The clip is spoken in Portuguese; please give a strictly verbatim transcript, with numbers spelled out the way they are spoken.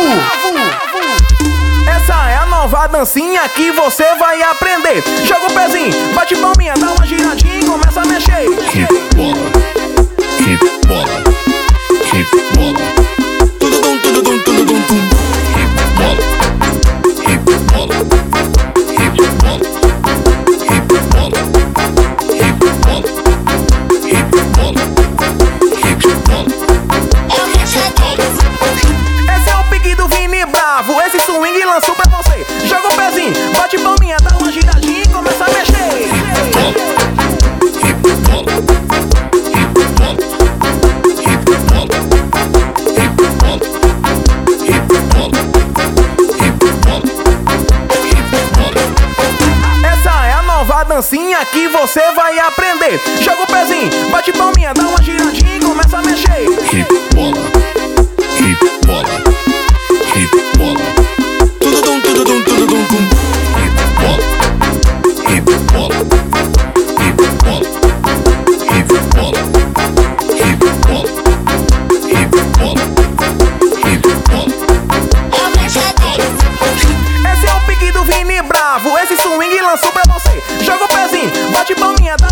Essa é a nova dancinha que você vai aprender. Joga o pezinho, bate palminha, dá uma giradinha e começa a mexer. Keep bola, keep bola, keep bola. Tudo dum, tudo dum, tudo dum, dum. Keep bola, keep bola, keep bola, keep bola, keep bola, keep bola, keep bola. Esse é o pique do Vini Bravo, esse swing lançou pra você. Joga o pezinho, bate palminha, dá uma giradinha e começa a mexer. Keep bola, keep bola, keep bola, keep bola, keep bola, keep bola, keep bola. Essa é a nova dancinha que você vai aprender. Joga o pezinho, bate palminha, dá uma giradinha e começa a mexer. Keep bola, keep bola, keep bola. Tudo dum, tudo dum, tudo dum, dum. Keep bola, keep bola, keep bola, keep bola, keep bola, keep bola, keep bola. Esse é o pique do Vini Bravo, esse swing lançou pra você. Joga o pezinho, bate palminha, dá